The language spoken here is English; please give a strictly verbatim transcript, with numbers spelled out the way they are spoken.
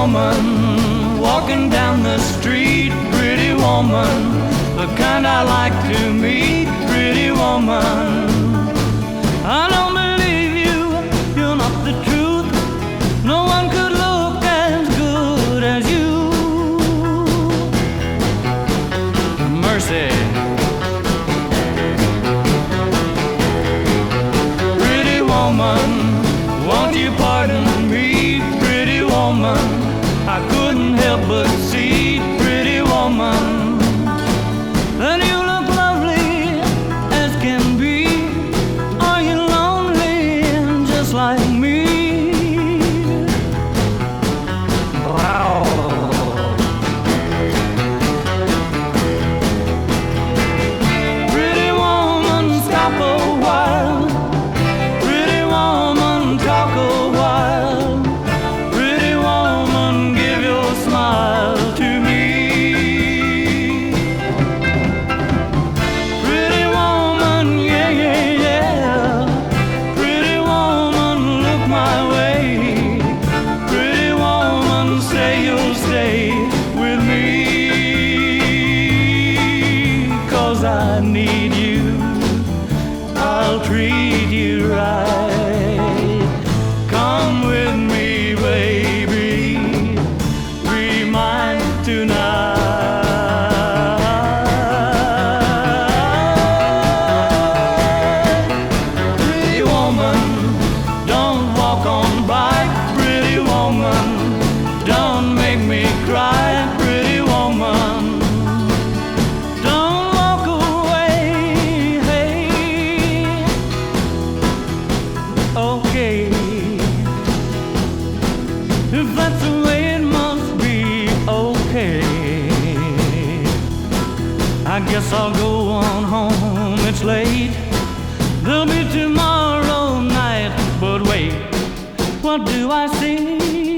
woman walking down the street, pretty woman, the kind I like to meet, pretty woman. I don't believe you, you're not the truth. No one could look as good as you. Mercy. Pretty woman, won't you pardon me, pretty woman? I couldn't help but see, pretty woman, that you look lovely as can be. Are you lonely just like me? Wow. Pretty woman, stop a while. Pretty woman, talk a while. Pretty woman, give your smile to me. Pretty woman, yeah, yeah, yeah. Pretty woman, look my way. Pretty woman, say you'll stay with me. 'Cause I need you, I'll treat you right. Come with me, baby, be mine tonight. Pretty woman, don't walk on by. Pretty woman, don't make me cry. Pretty woman, don't walk away. Hey, okay, if that's the way it must be, okay. I guess I'll go on home, it's late. There'll be tomorrow night, but wait, what do I see?